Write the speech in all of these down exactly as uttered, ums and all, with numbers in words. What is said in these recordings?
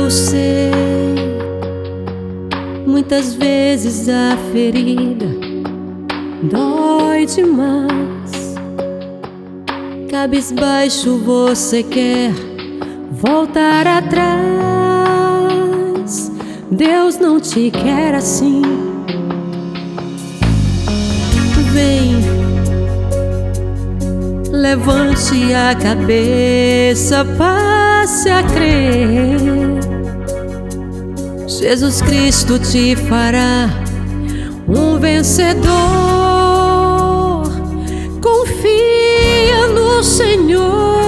eu sei, muitas vezes a ferida dói demais. Cabisbaixo você quer voltar atrás. Deus não te quer assim. Vem, levante a cabeça, passe a crer. Jesus Cristo te fará um vencedor. Confia no Senhor.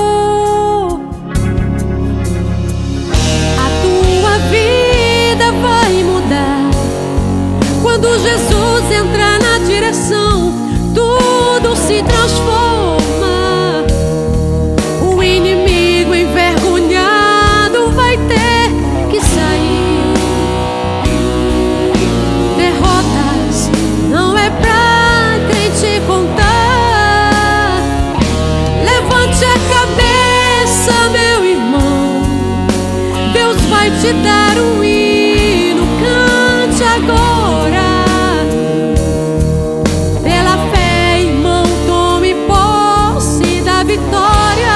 A tua vida vai mudar quando Jesus entrar na direção. Tudo se transforma. O inimigo envergonhado vai ter que sair. Derrotas não é pra crente contar. Levante a cabeça, meu irmão, Deus vai te dar um hino. Cante agora. Pela fé, irmão, tome posse da vitória.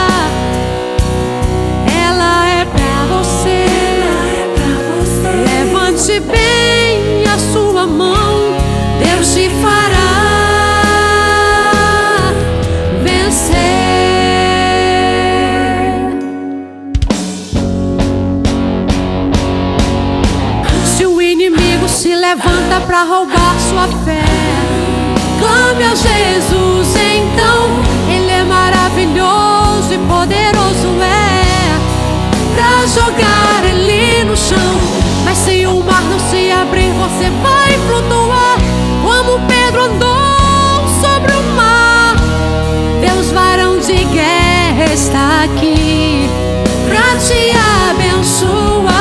Ela é pra você. Levante bem a sua mão, Deus te fará vencer. Se o inimigo se levanta pra roubar sua fé, clame a Jesus então. Ele é maravilhoso e poderoso é pra jogar ele no chão. Mas se o mar não se abrir, você vai flutuar como Pedro andou sobre o mar. Deus, varão de guerra, está aqui pra te abençoar.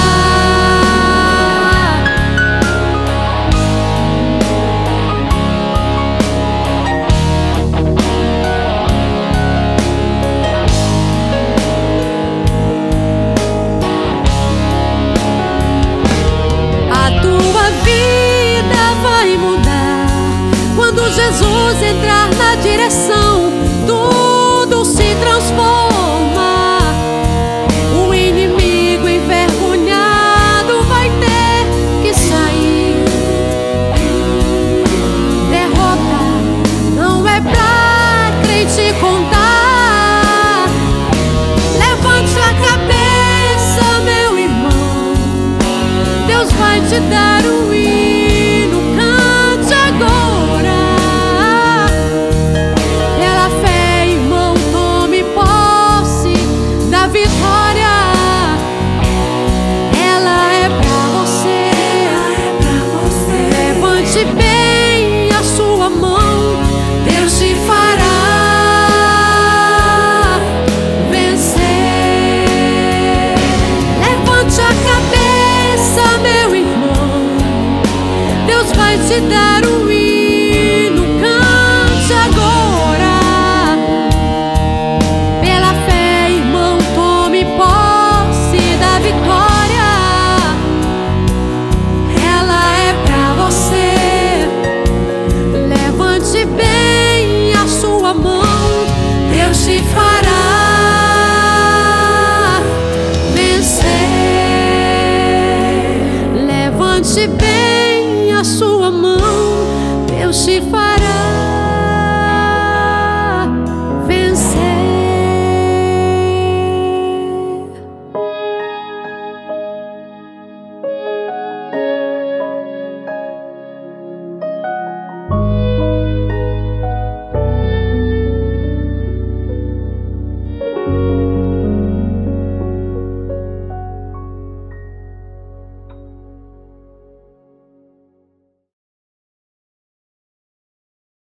Jesus entrar na direção, tudo se transforma. O inimigo envergonhado vai ter que sair. Derrota não é pra crente contar. Levante a cabeça, meu irmão, Deus vai te dar um hino. Cante agora. Vitória, ela é pra você. Levante bem a sua mão, Deus te fará vencer. Levante a cabeça, meu irmão, Deus vai te dar o